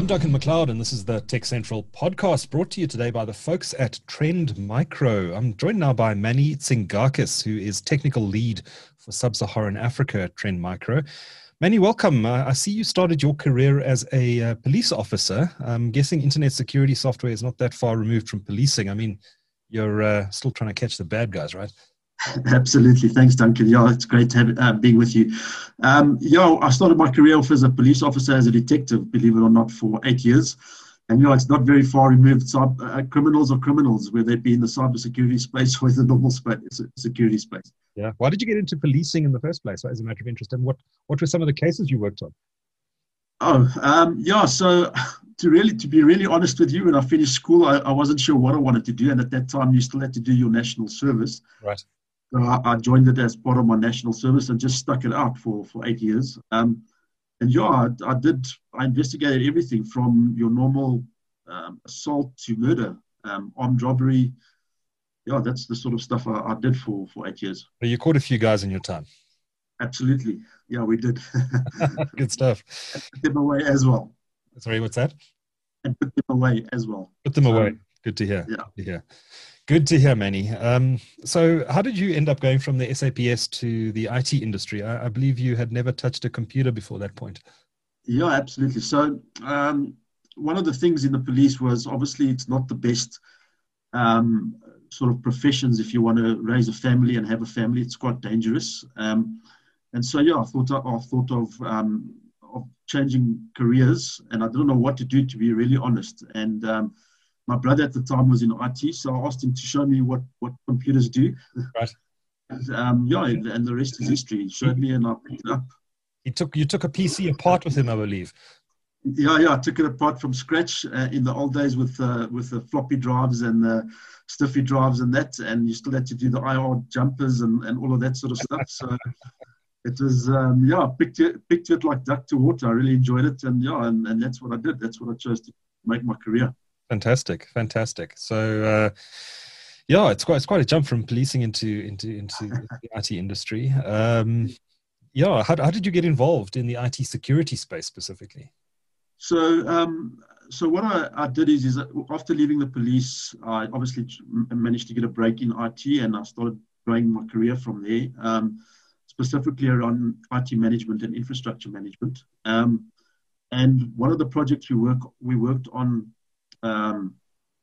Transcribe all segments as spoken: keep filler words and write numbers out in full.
Duncan McLeod, and this is the Tech Central podcast brought to you today by the folks at Trend Micro. I'm joined now by Manny Tsingakis, who is technical lead for Sub-Saharan Africa at Trend Micro. Manny, welcome. Uh, I see you started your career as a uh, police officer. I'm guessing internet security software is not that far removed from policing. I mean, you're uh, still trying to catch the bad guys, right? Absolutely. Thanks, Duncan. Yeah, it's great to have uh, being with you. Um, yeah, I started my career off as a police officer, as a detective, believe it or not, for eight years. And, you know, it's not very far removed. So, uh, criminals are criminals, whether they be in the cybersecurity space or in the normal space, security space. Yeah. Why did you get into policing in the first place, as a matter of interest? And what, what were some of the cases you worked on? Oh, um, yeah. So to really, to be really honest with you, when I finished school, I, I wasn't sure what I wanted to do. And at that time, you still had to do your national service. Right. So I, I joined it as part of my national service and just stuck it out for, for eight years. Um, and yeah, I, I did, I investigated everything from your normal um, assault to murder, um, armed robbery. Yeah, that's the sort of stuff I, I did for, for eight years. So you caught a few guys in your time. Absolutely. Yeah, we did. Good stuff. And put them away as well. Sorry, what's that? And put them away as well. Put them so, away. Good to hear. Yeah. Good to hear. Good to hear, Manny. Um, so how did you end up going from the S A P S to the I T industry? I, I believe you had never touched a computer before that point. Yeah, absolutely. So um, one of the things in the police was, obviously it's not the best um, sort of professions if you want to raise a family and have a family. It's quite dangerous. Um, and so, yeah, I thought, I thought of, um, of changing careers, and I didn't know what to do, to be really honest. And um, my brother at the time was in I T, so I asked him to show me what, what computers do. Right. And, um, yeah, and the rest is history. He showed me and I picked it up. He took, you took a P C apart with him, I believe. Yeah, yeah, I took it apart from scratch uh, in the old days with uh, with the floppy drives and the stiffy drives and that, and you still had to do the I R jumpers and, and all of that sort of stuff. So it was, um, yeah, I picked it, picked it like duck to water. I really enjoyed it, and yeah, and, and that's what I did. That's what I chose to make my career. Fantastic, fantastic. So, uh, yeah, it's quite it's quite a jump from policing into into into the I T industry. Um, yeah, how how did you get involved in the I T security space specifically? So, um, so what I, I did is, is that after leaving the police, I obviously managed to get a break in I T, and I started growing my career from there, um, specifically around I T management and infrastructure management. Um, and one of the projects we work we worked on um,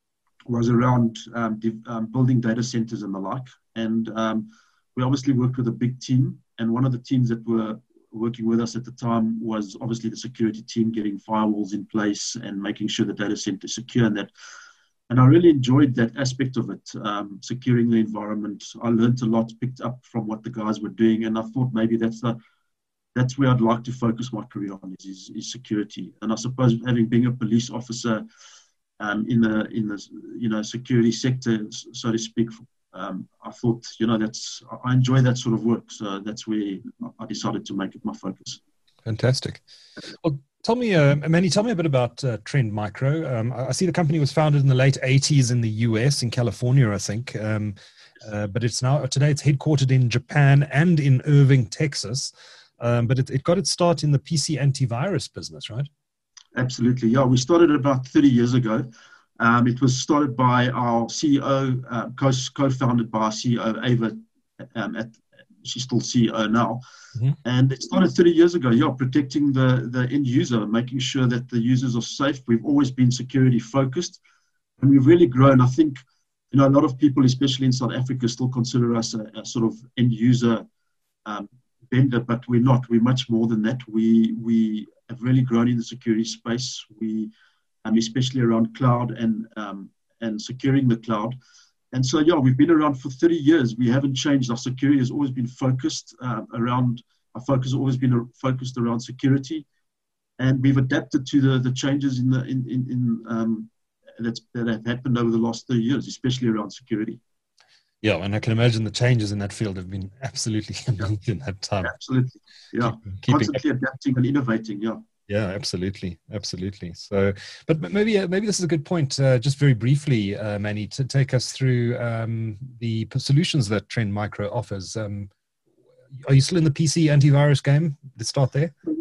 was around um, um, building data centers and the like. And um, we obviously worked with a big team, and one of the teams that were working with us at the time was obviously the security team, getting firewalls in place and making sure the data center is secure and that. And I really enjoyed that aspect of it, um, securing the environment. I learned a lot, picked up from what the guys were doing, and I thought maybe that's the, that's where I'd like to focus my career on is, is, is security. And I suppose having been a police officer um, in the in the you know security sector, so to speak, Um, I thought, you know, that's, I enjoy that sort of work. So that's where I decided to make it my focus. Fantastic. Well, tell me, uh, Manny, tell me a bit about uh, Trend Micro. Um, I see the company was founded in the late eighties in the U S, in California, I think. Um, uh, but it's now, today it's headquartered in Japan and in Irving, Texas. Um, but it, it got its start in the P C antivirus business, right? Absolutely. Yeah, we started about thirty years ago. Um, it was started by our C E O, uh, co- co-founded by our C E O, Ava. Um, at, she's still C E O now. Mm-hmm. And it started thirty years ago, yeah, protecting the, the end user, making sure that the users are safe. We've always been security focused, and we've really grown. I think, you know, a lot of people, especially in South Africa, still consider us a, a sort of end user um, vendor, but we're not. We're much more than that. We, we have really grown in the security space. We Um, especially around cloud and um, and securing the cloud. And so, yeah, we've been around for thirty years. We haven't changed. Our security has always been focused uh, around, our focus has always been focused around security. And we've adapted to the, the changes in the in, in, in um, that's, that have happened over the last thirty years, especially around security. Yeah, and I can imagine the changes in that field have been absolutely immense in that time. Absolutely, yeah. Keep, Constantly adapting and innovating, yeah. Yeah, absolutely, absolutely. So, but maybe uh, maybe this is a good point. Uh, just very briefly, uh, Manny, to take us through um, the solutions that Trend Micro offers. Um, are you still in the P C antivirus game? Let's start there.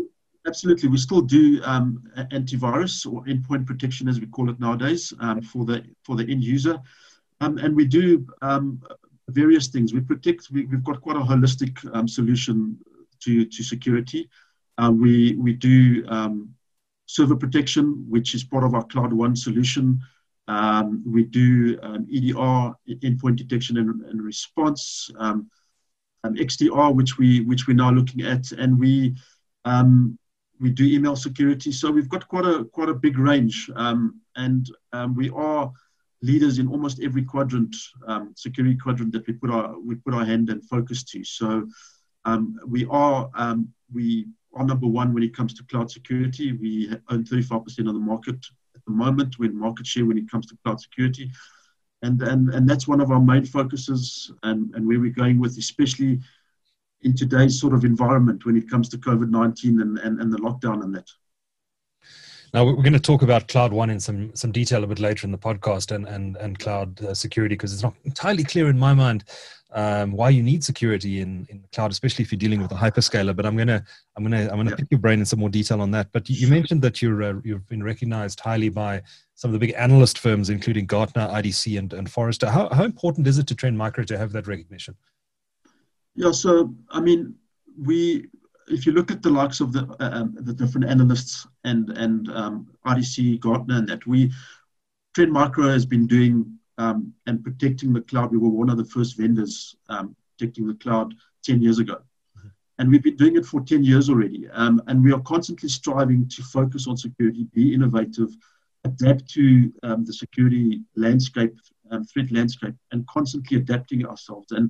Absolutely. We still do um, antivirus or endpoint protection, as we call it nowadays, um, for the for the end user. Um, and we do um, various things. We protect, we, we've got quite a holistic um, solution to, to security. Uh, we, we do um, server protection, which is part of our Cloud One solution. Um, we do um, E D R, endpoint detection and, and response, um, um, X D R, which, we, which we're now looking at, and we um, we do email security. So we've got quite a quite a big range, um, and um, we are leaders in almost every quadrant, um, security quadrant that we put our we put our hand and focus to. So um, we are um, we are number one when it comes to cloud security. We own thirty-five percent of the market at the moment, when market share when it comes to cloud security, and and and that's one of our main focuses, and and where we're going with, especially in today's sort of environment when it comes to COVID nineteen and, and, and the lockdown and that. Now, we're going to talk about Cloud One in some some detail a bit later in the podcast, and and, and cloud uh, security, because it's not entirely clear in my mind um, why you need security in, in the cloud, especially if you're dealing with a hyperscaler. But I'm gonna I'm gonna I'm gonna yeah. pick your brain in some more detail on that. But you, you mentioned that you're uh, you've been recognized highly by some of the big analyst firms, including Gartner, I D C, and and Forrester. How how important is it to Trend Micro to have that recognition? Yeah, so I mean, we. If you look at the likes of the uh, um, the different analysts and and um, I D C, Gartner, and that, we Trend Micro has been doing um, and protecting the cloud. We were one of the first vendors um, protecting the cloud ten years ago, mm-hmm. and we've been doing it for ten years already. Um, and we are constantly striving to focus on security, be innovative, adapt to um, the security landscape, um, threat landscape, and constantly adapting ourselves. And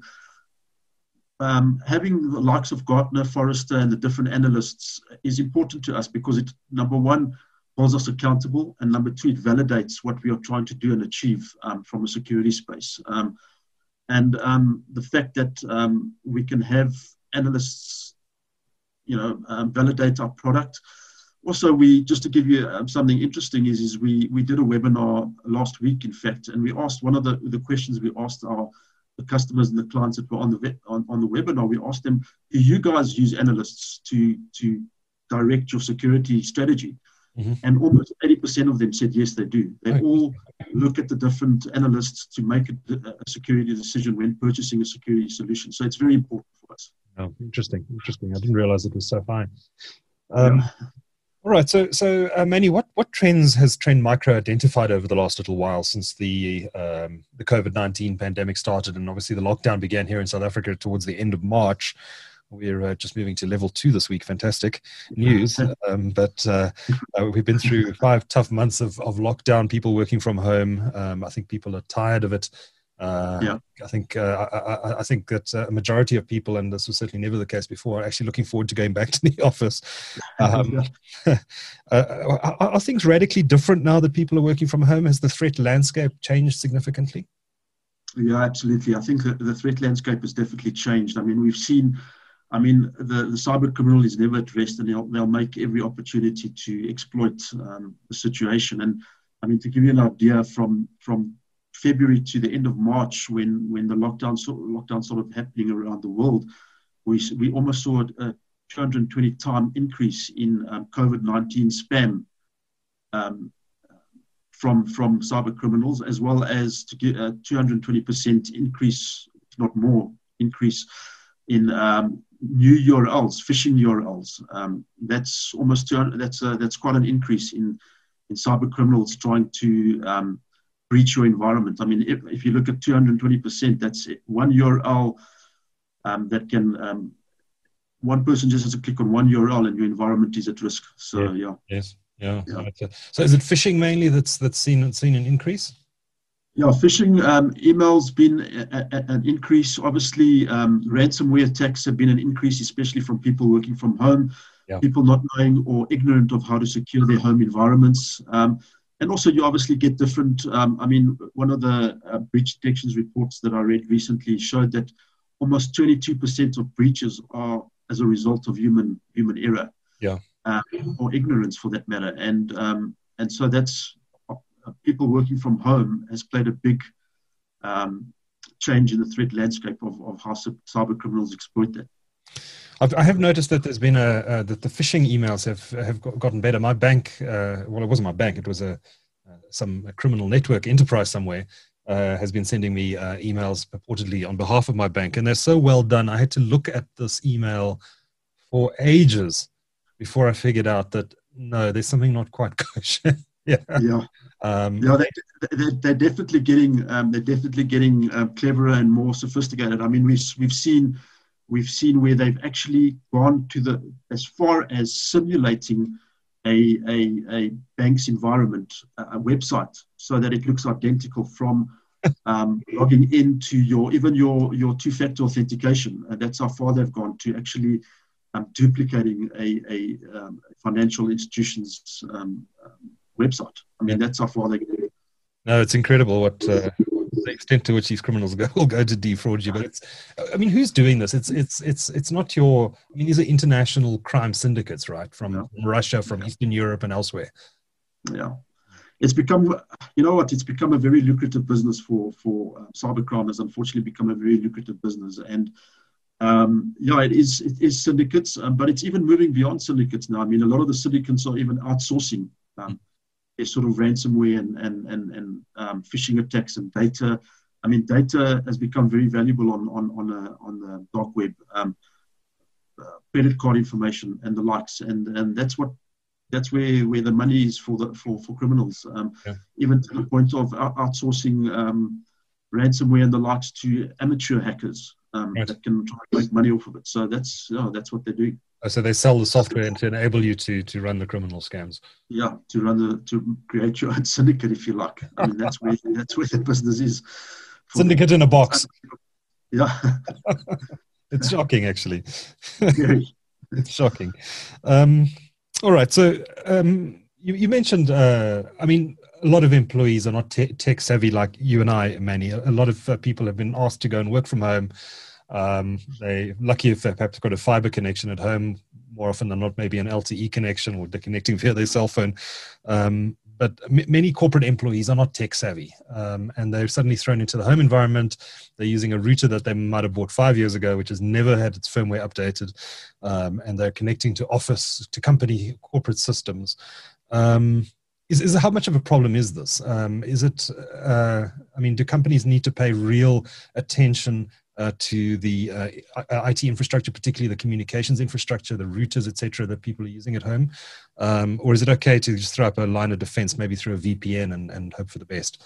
Um, having the likes of Gartner, Forrester, and the different analysts is important to us, because it, number one, holds us accountable, and number two, it validates what we are trying to do and achieve um, from a security space. Um, and um, the fact that um, we can have analysts, you know, um, validate our product. Also, we just to give you um, something interesting is, is we we did a webinar last week, in fact, and we asked one of the the questions we asked our the customers and the clients that were on the on, on the webinar. We asked them, do you guys use analysts to to direct your security strategy? Mm-hmm. And almost eighty percent of them said yes, they do. They oh. all look at the different analysts to make a, a security decision when purchasing a security solution. So it's very important for us. Oh, interesting, interesting. I didn't realize it was so high. Um, yeah. All right, so so uh, Manny, what what trends has Trend Micro identified over the last little while since the um, the COVID nineteen pandemic started, and obviously the lockdown began here in South Africa towards the end of March? We're uh, just moving to level two this week. Fantastic news, um, but uh, uh, we've been through five tough months of of lockdown. People working from home. Um, I think people are tired of it. Uh, yeah. I think uh, I, I, I think that a majority of people, and this was certainly never the case before, are actually looking forward to going back to the office. Um, uh, are, are things radically different now that people are working from home? Has the threat landscape changed significantly? Yeah, absolutely. I think that the threat landscape has definitely changed. I mean, we've seen, I mean, the, the cyber criminal is never at rest, and they'll, they'll make every opportunity to exploit um, the situation. And I mean, to give you an idea, from from February to the end of March, when when the lockdown sort lockdown sort of happening around the world, we we almost saw a two hundred twenty time increase in um, COVID nineteen spam um, from from cyber criminals, as well as to get a two hundred twenty percent increase, if not more, increase in um, new U R Ls, phishing U R Ls. Um, that's almost two hundred, that's a, that's quite an increase in in cyber criminals trying to um, breach your environment. I mean, if, if you look at two hundred twenty percent, that's one U R L um, that can, um, one person just has to click on one U R L and your environment is at risk. So, yeah. yeah. Yes. Yeah. yeah. So is it phishing mainly that's that's seen, seen an increase? Yeah, phishing um, emails been a, a, an increase. Obviously, um, ransomware attacks have been an increase, especially from people working from home, yeah. people not knowing or ignorant of how to secure their home environments. Um, And also, you obviously get different, um, I mean, one of the uh, breach detections reports that I read recently showed that almost twenty-two percent of breaches are as a result of human human error, yeah, uh, or ignorance for that matter. And um, and so that's, uh, people working from home has played a big um, change in the threat landscape of, of how cyber criminals exploit that. I've, I have noticed that there's been a uh, that the phishing emails have have gotten better. My bank, uh, well, it wasn't my bank; it was a uh, some a criminal network enterprise somewhere. Uh, has been sending me uh, emails purportedly on behalf of my bank, and they're so well done. I had to look at this email for ages before I figured out that no, there's something not quite kosher. yeah, Yeah, um, yeah, they, they, they're definitely getting um, they're definitely getting uh, cleverer and more sophisticated. I mean, we've we've seen we've seen where they've actually gone to the as far as simulating a a, a bank's environment, a website, so that it looks identical from um, logging into your even your your two-factor authentication. And that's how far they've gone to actually um, duplicating a a um, financial institution's um, um, website. I mean, that's how far they go. No, it's incredible what uh, the extent to which these criminals go, will go to defraud you. But it's, I mean, who's doing this? It's it's it's it's not your. I mean, these are international crime syndicates, right? From Yeah. Russia, from Eastern Europe, and elsewhere. Yeah, it's become. You know what? It's become a very lucrative business for for uh, cybercrime. Has unfortunately become a very lucrative business, and um, yeah, it is it is syndicates, um, but it's even moving beyond syndicates now. I mean, a lot of the syndicates are even outsourcing. Um, their sort of ransomware and and and, and um, phishing attacks and data. I mean, data has become very valuable on on on, a, on the dark web, um, uh, credit card information and the likes, and and that's what that's where where the money is for the for for criminals. Um, yeah. Even to the point of outsourcing um, ransomware and the likes to amateur hackers um, right. that can try to make money off of it. So that's yeah, that's what they're doing. So they sell the software to enable you to to run the criminal scams. Yeah, to run the to create your own syndicate, if you like. I mean, that's where that's where the business is. Syndicate in a box. Yeah, it's shocking, actually. It's shocking. Um, all right, so um, you you mentioned. Uh, I mean, a lot of employees are not te- tech savvy like you and I, Manny. A lot of uh, people have been asked to go and work from home. Um, they lucky if they've perhaps got a fiber connection at home, more often than not, maybe an L T E connection, or they're connecting via their cell phone. Um, but m- many corporate employees are not tech savvy, um, and they're suddenly thrown into the home environment. They're using a router that they might have bought five years ago, which has never had its firmware updated, um, and they're connecting to office, to company corporate systems. Um, Is, is how much of a problem is this? Um, is it? Uh, I mean, do companies need to pay real attention uh, to the uh, I T infrastructure, particularly the communications infrastructure, the routers, et cetera, that people are using at home, um, or is it okay to just throw up a line of defense, maybe through a V P N, and, and hope for the best?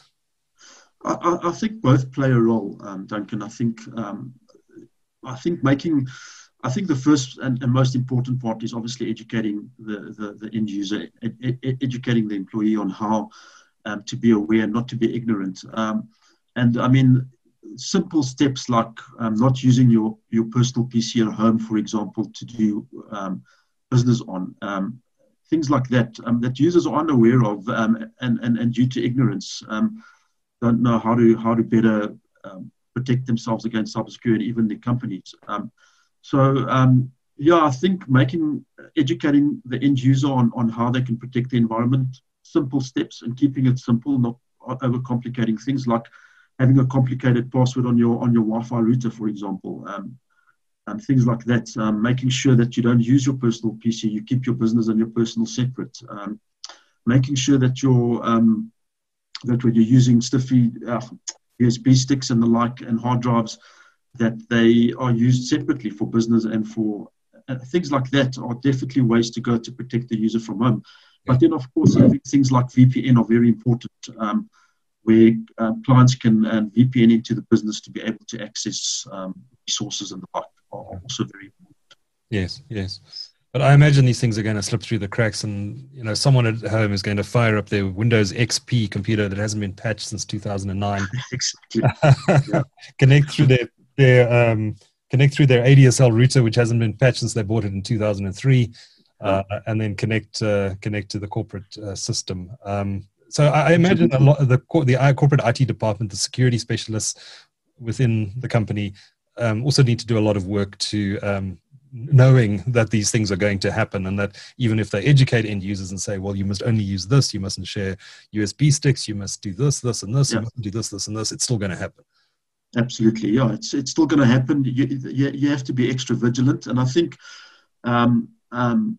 I, I think both play a role, um, Duncan. I think um, I think making. I think the first and, and most important part is obviously educating the, the, the end user, ed, ed, educating the employee on how um, to be aware, not to be ignorant. Um, and I mean, simple steps like um, not using your, your personal P C at home, for example, to do um, business on. Um, things like that, um, that users are unaware of um, and, and, and due to ignorance, um, don't know how to, how to better um, protect themselves against cybersecurity, even the companies. Um, So, um, yeah, I think making, educating the end user on, on how they can protect the environment, simple steps, and keeping it simple, not overcomplicating things like having a complicated password on your on your Wi-Fi router, for example, um, and things like that. Um, making sure that you don't use your personal P C, you keep your business and your personal separate. Um, making sure that you're um, that when you're using stiffy uh, U S B sticks and the like and hard drives, that they are used separately for business and for uh, things like that are definitely ways to go to protect the user from home. But then, of course, having things like V P N are very important, um, where uh, clients can uh, V P N into the business to be able to access um, resources and the like are also very important. Yes, yes. But I imagine these things are going to slip through the cracks, and you know, someone at home is going to fire up their Windows X P computer that hasn't been patched since two thousand nine. Exactly. Yeah. Connect through their their um, connect through their A D S L router, which hasn't been patched since they bought it in two thousand three, uh, and then connect uh, connect to the corporate uh, system. Um, so I, I imagine a lot of the the corporate I T department, the security specialists within the company, um, also need to do a lot of work to um, knowing that these things are going to happen, and that even if they educate end users and say, well, you must only use this, you mustn't share U S B sticks, you must do this, this, and this, yeah. you mustn't do this, this, and this, it's still going to happen. Absolutely, yeah. It's it's still going to happen. You, you you have to be extra vigilant, and I think, um, um,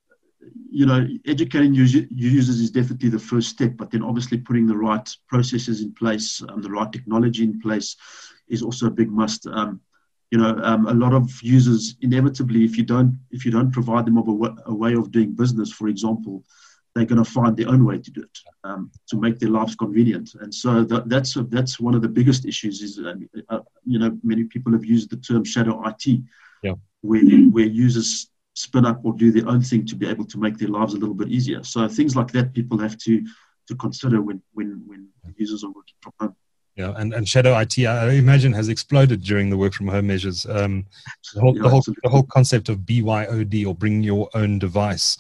you know, educating user, users is definitely the first step. But then, obviously, putting the right processes in place, um, the right technology in place, is also a big must. Um, you know, um, a lot of users inevitably, if you don't if you don't provide them of a, w- a way of doing business, for example, they're going to find their own way to do it, um, to make their lives convenient. And so that, that's a, that's one of the biggest issues. Is um, uh, you know, many people have used the term shadow I T, Yeah. where where users spin up or do their own thing to be able to make their lives a little bit easier. So things like that people have to to consider when when when users are working from home. Yeah, and, and shadow I T, I imagine, has exploded during the work from home measures. Um, the whole Yeah, the whole absolutely. the whole concept of B Y O D, or bring your own device,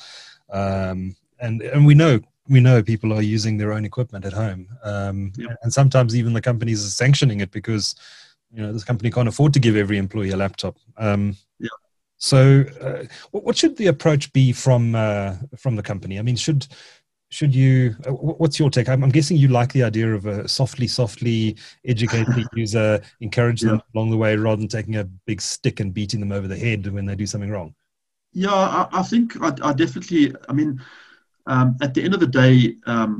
um, and and we know we know people are using their own equipment at home, um, Yeah. and sometimes even the companies are sanctioning it because, you know, this company can't afford to give every employee a laptop. Um, Yeah. So, uh, what should the approach be from uh, from the company? I mean, should should you? Uh, what's your take? I'm, I'm guessing you like the idea of a softly, softly educate the user, encourage Yeah. them along the way, rather than taking a big stick and beating them over the head when they do something wrong. Yeah, I, I think I, I definitely. I mean, um, at the end of the day, um,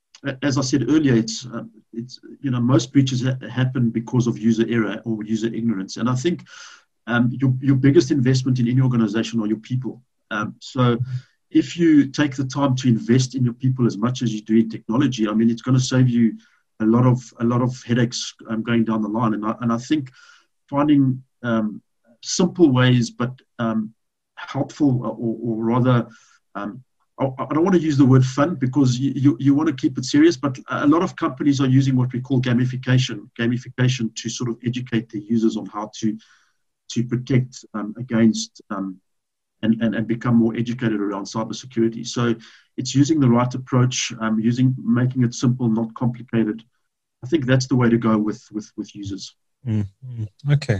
as I said earlier, it's uh, it's you know, most breaches ha- happen because of user error or user ignorance, and I think um, your your biggest investment in any organization are your people. Um, so if you take the time to invest in your people as much as you do in technology, I mean, it's going to save you a lot of a lot of headaches um, going down the line. And I, and I think finding um, simple ways, but um, helpful, or, or rather, um, I, I don't want to use the word fun because you, you, you want to keep it serious, but a lot of companies are using what we call gamification, gamification to sort of educate their users on how to to protect um, against um, and, and, and become more educated around cybersecurity. So it's using the right approach, um, using making it simple, not complicated. I think that's the way to go with with, with users. Mm-hmm. Okay.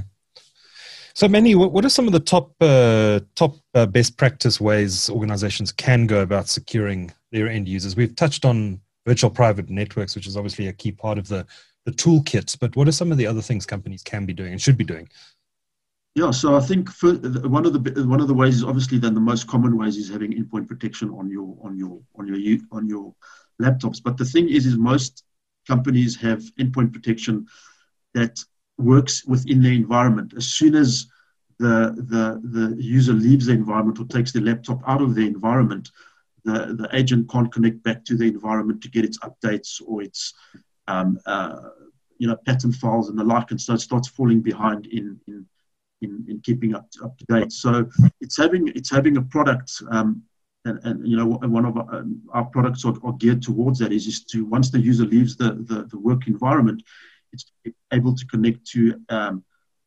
So, Manny, what, what are some of the top uh, top uh, best practice ways organizations can go about securing their end users? We've touched on virtual private networks, which is obviously a key part of the the toolkit. But what are some of the other things companies can be doing and should be doing? Yeah, so I think for, one of the one of the ways is obviously then the most common ways is having endpoint protection on your on your on your on your laptops. But the thing is, is most companies have endpoint protection that works within their environment. As soon as the the the user leaves the environment or takes the laptop out of the environment, the the agent can't connect back to the environment to get its updates or its um, uh, you know, pattern files and the like, and so it starts falling behind in in in, in keeping up to, up to date. So it's having it's having a product, um, and, and you know, one of our, um, our products are, are geared towards that is, is to, once the user leaves the, the, the work environment, it's able to connect to um,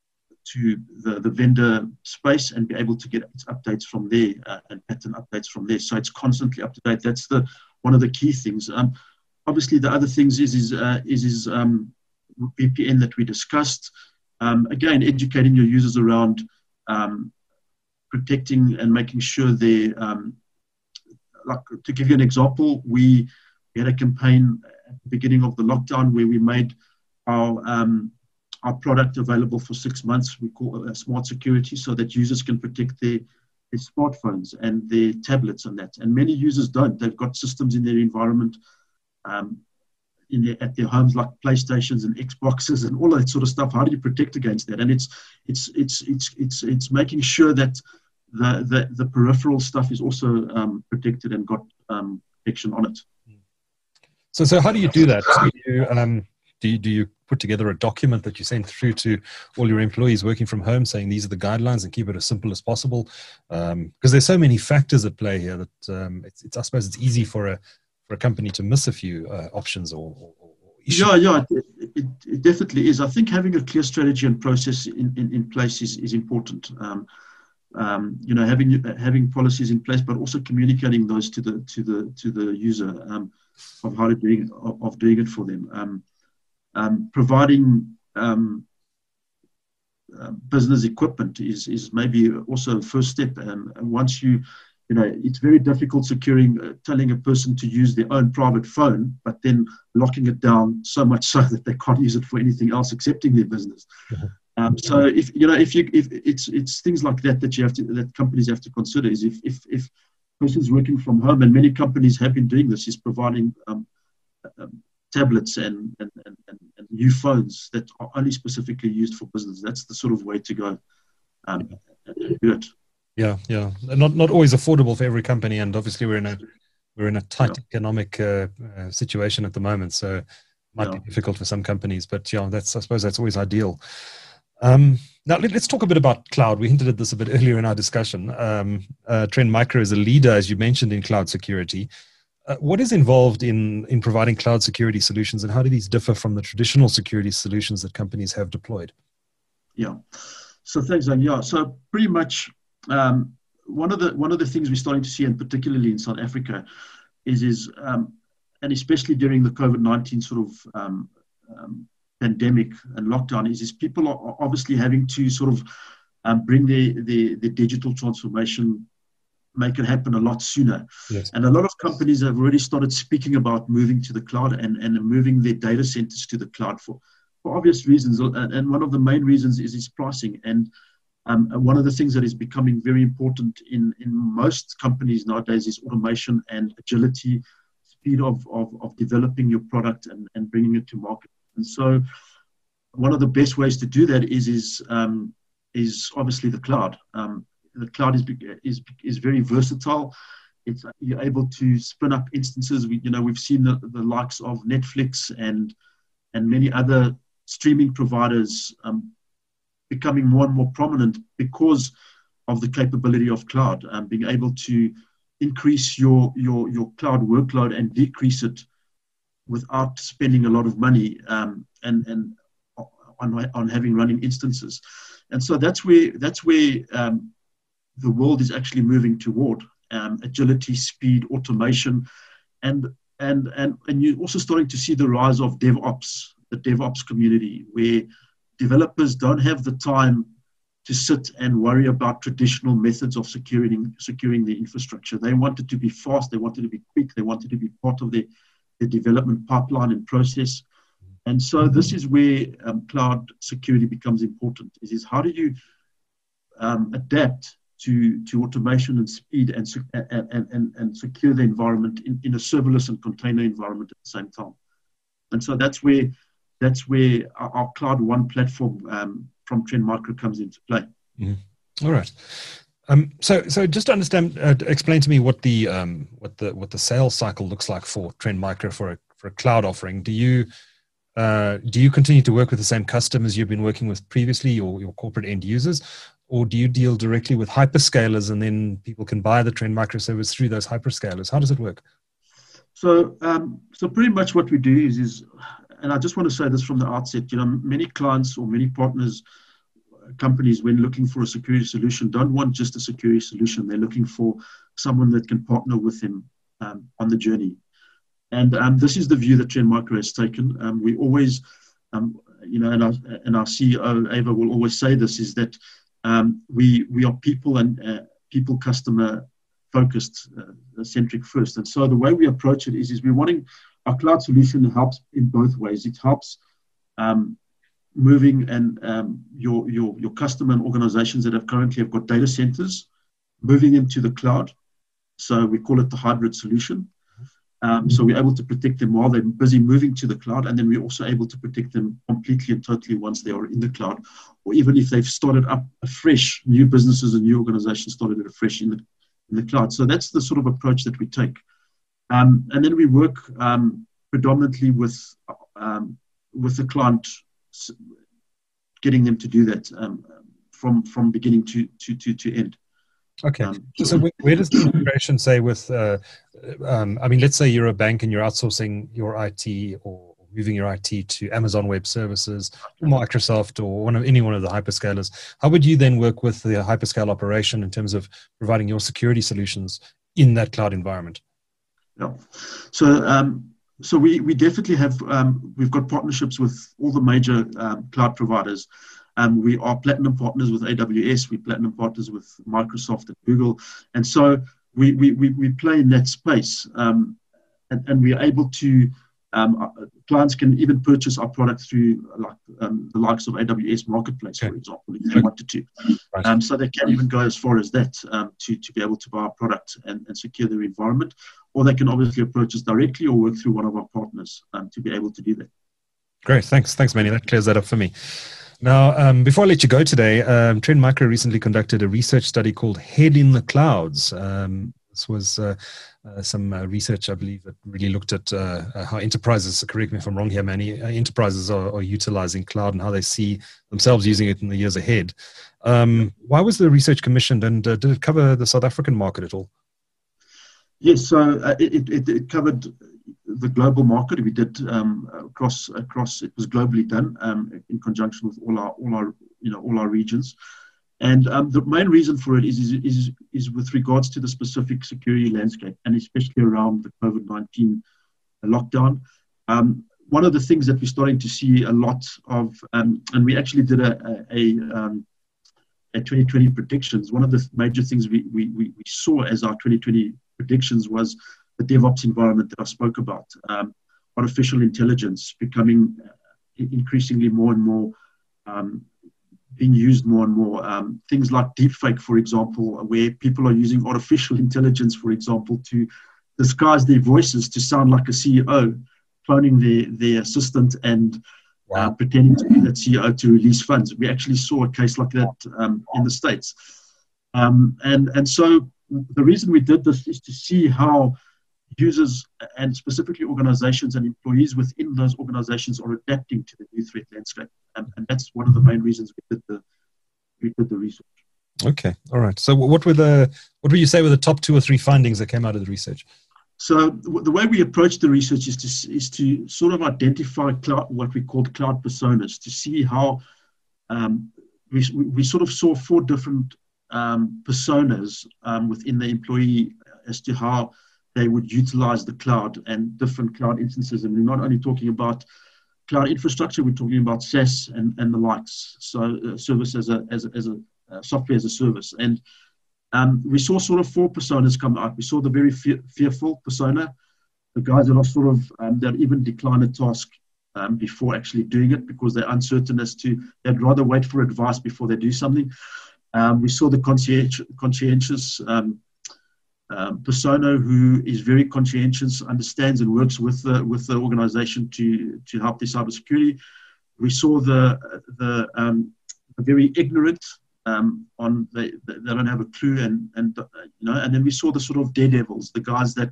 to the, the vendor space and be able to get its updates from there, uh, and pattern updates from there. So it's constantly up to date. That's the one of the key things. Um, obviously, the other things is is uh, is, is um, V P N that we discussed. Um, again, educating your users around um, protecting and making sure they, um, like, to give you an example, we, we had a campaign at the beginning of the lockdown where we made our um, our product available for six months. We call it smart security, so that users can protect their, their smartphones and their tablets and that. And many users don't. They've got systems in their environment, um, in their, at their homes, like PlayStations and Xboxes and all that sort of stuff. How do you protect against that? And it's it's it's it's it's it's making sure that the the, the peripheral stuff is also um, protected and got um, protection on it. So, so how do you do that? Do you, um, do you, do you put together a document that you send through to all your employees working from home, saying these are the guidelines, and keep it as simple as possible? Um, because there's so many factors at play here that um, it's, it's I suppose it's easy for a for a company to miss a few uh, options or, or, or issues. Yeah, yeah, it, it, it definitely is. I think having a clear strategy and process in, in, in place is, is important. Um, um, you know, having having policies in place, but also communicating those to the to the to the user, um, of how to doing of, of doing it for them. Um, um, providing um, uh, business equipment is is maybe also a first step. Um, and once you you know, it's very difficult securing, uh, telling a person to use their own private phone, but then locking it down so much so that they can't use it for anything else excepting their business. Mm-hmm. Um, so if you know, if you if it's it's things like that that you have to that companies have to consider is if if if person's working from home, and many companies have been doing this, is providing um, um, tablets and and, and and and new phones that are only specifically used for business. That's the sort of way to go um, and do it. Yeah, yeah, not not always affordable for every company, and obviously we're in a we're in a tight yeah. economic uh, uh, situation at the moment, so it might yeah. be difficult for some companies. But yeah, that's I suppose that's always ideal. Um, now let, let's talk a bit about cloud. We hinted at this a bit earlier in our discussion. Um, uh, Trend Micro is a leader, as you mentioned, in cloud security. Uh, what is involved in in providing cloud security solutions, and how do these differ from the traditional security solutions that companies have deployed? Yeah. So thanks, Zane. Yeah. So pretty much. Um, one of the one of the things we're starting to see, and particularly in South Africa, is is um, and especially during the COVID nineteen sort of um, um, pandemic and lockdown, is is people are obviously having to sort of um, bring their, their their digital transformation, make it happen a lot sooner. Yes. And a lot of companies have already started speaking about moving to the cloud and, and moving their data centers to the cloud for, for obvious reasons. And one of the main reasons is is pricing. And Um, and one of the things that is becoming very important in, in most companies nowadays is automation and agility, speed of, of, of developing your product and, and bringing it to market. And so one of the best ways to do that is is, um, is obviously the cloud. Um, the cloud is, is, is very versatile. It's, you're able to spin up instances. We, you know, we've seen the, the likes of Netflix and, and many other streaming providers um, becoming more and more prominent because of the capability of cloud, um, being able to increase your, your, your cloud workload and decrease it without spending a lot of money um, and, and on, on having running instances. And so that's where, that's where um, the world is actually moving toward, um, agility, speed, automation. And, and, and, and you're also starting to see the rise of DevOps, the DevOps community, where developers don't have the time to sit and worry about traditional methods of securing securing the infrastructure. They want it to be fast. They want it to be quick. They want it to be part of the, the development pipeline and process. And so this is where um, cloud security becomes important. Is, is how do you um, adapt to, to automation and speed and, and, and, and secure the environment in, in a serverless and container environment at the same time. And so that's where That's where our, our Cloud One platform um, from Trend Micro comes into play. Mm-hmm. All right. Um, so, so just to understand, uh, explain to me what the um, what the what the sales cycle looks like for Trend Micro for a for a cloud offering. Do you uh, do you continue to work with the same customers you've been working with previously, or your corporate end users, or do you deal directly with hyperscalers and then people can buy the Trend Micro service through those hyperscalers? How does it work? So, um, so pretty much what we do is is. And I just want to say this from the outset, you know, many clients or many partners, companies, when looking for a security solution, don't want just a security solution. They're looking for someone that can partner with them um, on the journey. And um, this is the view that Trend Micro has taken. Um, we always, um, you know, and our, and our C E O, Ava, will always say this, is that um, we, we are people and uh, people customer focused, uh, centric first. And so the way we approach it is, is we're wanting, our cloud solution helps in both ways. It helps um, moving and um, your, your, your customer and organizations that have currently have got data centers, moving into the cloud. So we call it the hybrid solution. Um, so we're able to protect them while they're busy moving to the cloud. And then we're also able to protect them completely and totally once they are in the cloud, or even if they've started up afresh, new businesses and new organizations started it afresh in the, in the cloud. So that's the sort of approach that we take. Um, and then we work um, predominantly with um, with the client, getting them to do that um, from from beginning to to to, to end. Okay. Um, so where does the integration say with? Uh, um, I mean, let's say you're a bank and you're outsourcing your I T or moving your I T to Amazon Web Services, or Microsoft, or one of any one of the hyperscalers. How would you then work with the hyperscale operation in terms of providing your security solutions in that cloud environment? Yeah. So, um, so we, we definitely have, um, we've got partnerships with all the major um, cloud providers. Um, we are platinum partners with A W S, we're platinum partners with Microsoft and Google. And so we, we, we, we play in that space, um, and, and we are able to, um, clients can even purchase our product through like um, the likes of A W S Marketplace, okay. for example, if they wanted to. Right. Um, so they can even go as far as that um, to, to be able to buy our product and, and secure their environment, or they can obviously approach us directly or work through one of our partners um, to be able to do that. Great, thanks. Thanks, Manny. That clears that up for me. Now, um, before I let you go today, um, Trend Micro recently conducted a research study called Head in the Clouds. Um, this was uh, uh, some uh, research, I believe, that really looked at uh, uh, how enterprises, correct me if I'm wrong here, Manny, uh, enterprises are, are utilizing cloud and how they see themselves using it in the years ahead. Um, why was the research commissioned, and uh, did it cover the South African market at all? Yes, so uh, it, it, it covered the global market. We did um, across across. It was globally done um, in conjunction with all our all our you know all our regions, and um, the main reason for it is, is is is with regards to the specific security landscape, and especially around the COVID nineteen lockdown. Um, one of the things that we're starting to see a lot of, um, and we actually did a a, a, um, a twenty twenty predictions. One of the major things we we we saw as our twenty twenty predictions was the DevOps environment that I spoke about, um, artificial intelligence becoming increasingly more and more um, being used more and more. Um, things like deepfake, for example, where people are using artificial intelligence, for example, to disguise their voices to sound like a C E O, cloning their, their assistant and wow. uh, pretending to be that C E O to release funds. We actually saw a case like that um, in the States. Um, and, and so the reason we did this is to see how users and specifically organizations and employees within those organizations are adapting to the new threat landscape. And, and that's one of the main reasons we did the, we did the research. Okay. All right. So what were the, what would you say were the top two or three findings that came out of the research? So the way we approach the research is to, is to sort of identify cloud, what we called cloud personas, to see how um, we, we sort of saw four different um, personas um, within the employee as to how they would utilize the cloud and different cloud instances. And we're not only talking about cloud infrastructure, we're talking about SaaS and, and the likes. So uh, service as a, as a, as a uh, software as a service. And um, we saw sort of four personas come out. We saw the very fe- fearful persona, the guys that are sort of, um, that even decline a task um, before actually doing it because they're uncertain as to, they'd rather wait for advice before they do something. Um, we saw the conscientious, conscientious um, Um, persona who is very conscientious, understands and works with the with the organization to to help their cybersecurity. We saw the the, um, the very ignorant um, on they they don't have a clue and and you know and then we saw the sort of daredevils, the guys that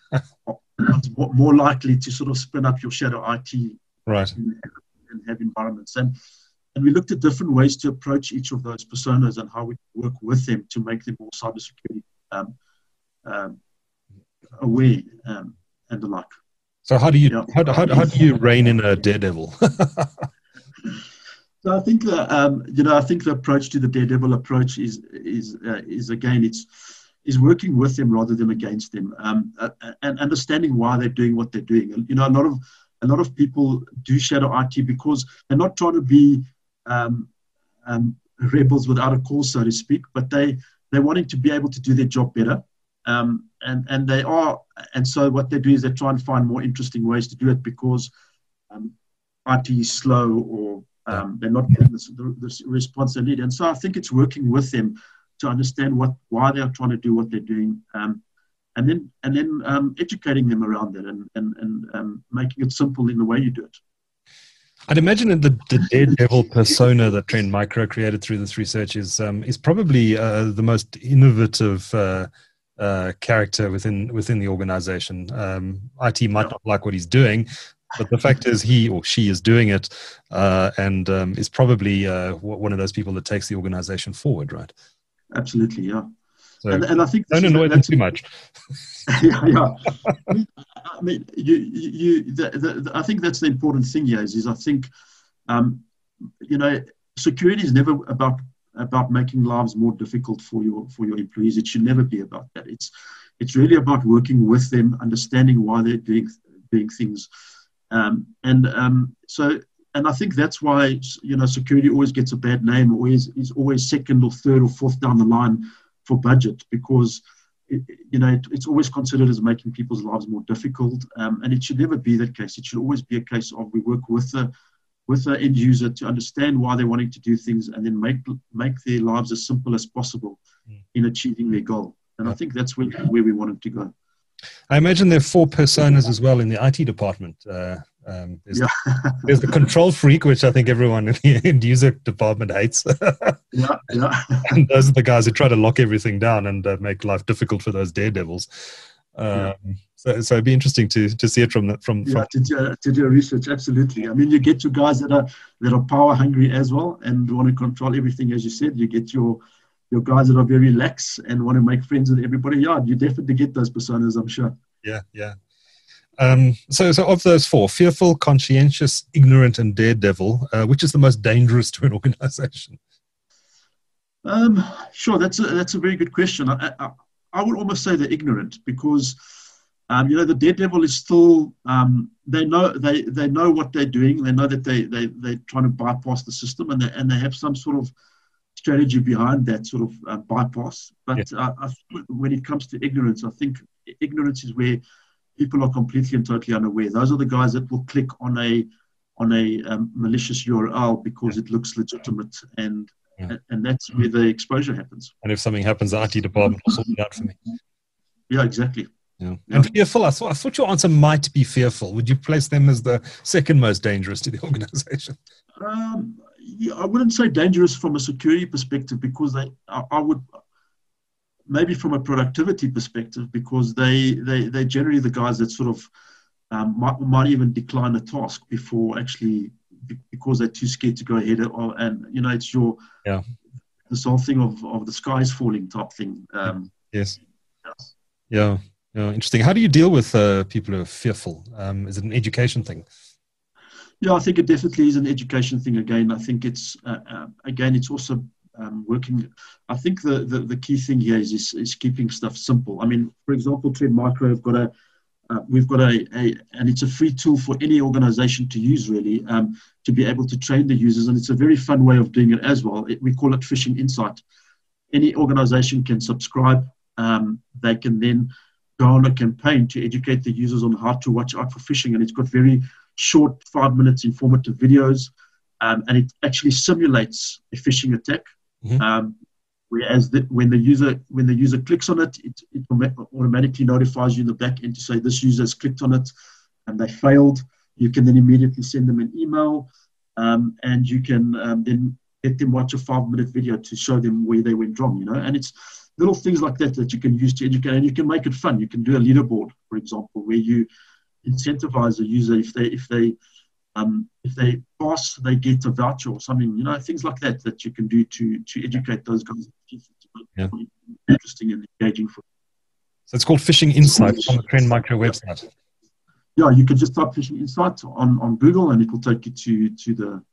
are more likely to sort of spin up your shadow I T right and, and have environments and and we looked at different ways to approach each of those personas and how we work with them to make them more cybersecurity Um, Um, away um, and the like. So how do you yeah. how, how, how do you rein in a daredevil? So I think that um, you know I think the approach to the daredevil approach is is uh, is again it's is working with them rather than against them, um, uh, and understanding why they're doing what they're doing. You know, a lot of a lot of people do shadow I T because they're not trying to be um, um, rebels without a cause, so to speak, but they they're wanting to be able to do their job better. Um, and, and they are, and so what they do is they try and find more interesting ways to do it because um, I T is slow or um, they're not getting the, the, the response they need. And so I think it's working with them to understand what why they are trying to do what they're doing, um, and then and then um, educating them around it and and, and um, making it simple in the way you do it. I'd imagine that the, the daredevil persona that Trend Micro created through this research is um, is probably uh, the most innovative Uh, Uh, character within within the organization. Um, I T might not like what he's doing, but the fact is he or she is doing it, uh, and um, is probably uh, one of those people that takes the organization forward, right? Absolutely, yeah. So and, and I think don't annoy them too much. yeah, yeah. I mean, I mean you, you, the, the, the, I think that's the important thing here. Is, is I think, um, you know, security is never about. about making lives more difficult for your for your employees. It should never be about that. It's it's really about working with them, understanding why they're doing doing things, um, and um, so and I think that's why you know security always gets a bad name. Always is always second or third or fourth down the line for budget because it, you know, it, it's always considered as making people's lives more difficult, um, and it should never be that case. It should always be a case of we work with the with the end user to understand why they're wanting to do things, and then make make their lives as simple as possible in achieving their goal. And I think that's where, where we wanted to go. I imagine there are four personas as well in the I T department. Uh, um, there's, yeah. the, there's the control freak, which I think everyone in the end user department hates. yeah, yeah. And those are the guys who try to lock everything down and uh, make life difficult for those daredevils. Um, yeah. So, so it'd be interesting to to see it from the, from, yeah, from to, do, to do research. Absolutely. I mean, you get your guys that are that are power hungry as well and want to control everything, as you said. You get your your guys that are very lax and want to make friends with everybody. Yeah, you definitely get those personas, I'm sure. Yeah, yeah. Um, so, so of those four, fearful, conscientious, ignorant, and daredevil, uh, which is the most dangerous to an organization? Um, sure, that's a that's a very good question. I, I, I would almost say they're ignorant because. Um, you know, the daredevil is still, um, they know they, they know what they're doing. They know that they, they, they're trying to bypass the system, and they, and they have some sort of strategy behind that sort of uh, bypass. But yeah. uh, I think when it comes to ignorance, I think ignorance is where people are completely and totally unaware. Those are the guys that will click on a on a um, malicious U R L because yeah. it looks legitimate, and yeah. and that's where the exposure happens. And if something happens, the I T department will sort it out for me. Yeah, exactly. Yeah. And fearful, I thought, I thought your answer might be fearful. Would you place them as the second most dangerous to the organization? Um, yeah, I wouldn't say dangerous from a security perspective because they, I, I would, maybe from a productivity perspective because they, they, they're generally the guys that sort of um, might, might even decline a task before actually, because they're too scared to go ahead. Or, and, you know, it's your, yeah, this whole thing of, of the sky is falling type thing. Um, yes. yes. Yeah. Yeah, interesting. How do you deal with uh, people who are fearful? Um, is it an education thing? Yeah, I think it definitely is an education thing. Again, I think it's uh, uh, again, it's also um, working. I think the, the the key thing here is, is is keeping stuff simple. I mean, for example, Trend Micro have got a uh, we've got a, a and it's a free tool for any organization to use really um, to be able to train the users, and it's a very fun way of doing it as well. It, we call it Phishing Insight. Any organization can subscribe. Um, they can then go on a campaign to educate the users on how to watch out for phishing, and it's got very short, five minutes informative videos, um, and it actually simulates a phishing attack. Mm-hmm. Um, whereas the, when the user when the user clicks on it, it, it automatically notifies you in the back end to say this user has clicked on it and they failed. You can then immediately send them an email, um, and you can um, then let them watch a five-minute video to show them where they went wrong. You know, and it's little things like that that you can use to educate, and you can make it fun. You can do a leaderboard, for example, where you incentivize a user if they if they um, if they pass, they get a voucher or something. You know, things like that that you can do to to educate those guys. Yeah. Interesting and engaging for them. So it's called Phishing Insight on the Trend Micro website. Yeah, you can just type Phishing Insight on on Google, and it will take you to to the.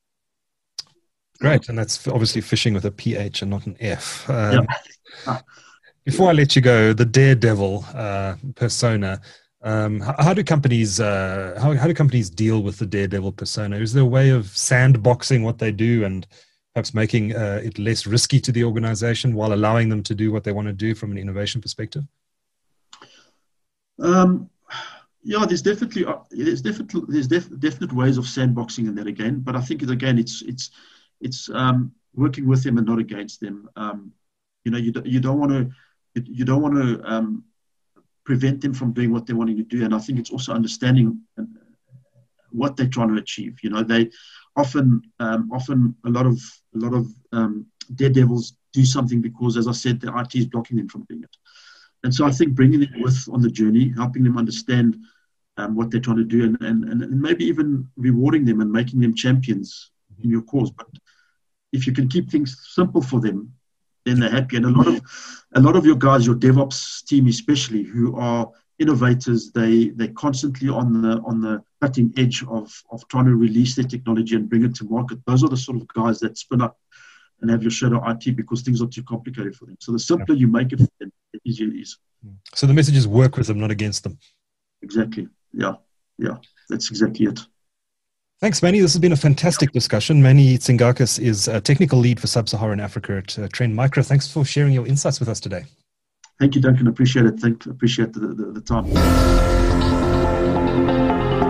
Great, and that's obviously phishing with a P H and not an F. Um, yeah. Before I let you go, the daredevil uh, persona. Um, how, how do companies uh, how how do companies deal with the daredevil persona? Is there a way of sandboxing what they do and perhaps making uh, it less risky to the organization while allowing them to do what they want to do from an innovation perspective? Um, yeah, there's definitely uh, there's definitely there's def- definite ways of sandboxing in that again, but I think again it's it's it's um, working with them and not against them. Um, you know, you don't, you don't want to you don't want to um, prevent them from doing what they're wanting to do, and I think it's also understanding what they're trying to achieve. You know, they often um, often a lot of a lot of um, daredevils do something because, as I said, the I T is blocking them from doing it. And so I think bringing them with on the journey, helping them understand um, what they're trying to do, and, and, and maybe even rewarding them and making them champions in your cause. But if you can keep things simple for them, then they're happy. And a lot of a lot of your guys, your DevOps team especially, who are innovators, they they're constantly on the on the cutting edge of of trying to release their technology and bring it to market. Those are the sort of guys that spin up and have your shadow I T because things are too complicated for them. So the simpler you make it for them, the easier it is. So the message is work with them, not against them. Exactly. Yeah. Yeah. That's exactly it. Thanks, Manny. This has been a fantastic discussion. Manny Tsingakis is a technical lead for Sub-Saharan Africa at uh, Trend Micro. Thanks for sharing your insights with us today. Thank you, Duncan. Appreciate it. Thank, appreciate the, the, the time.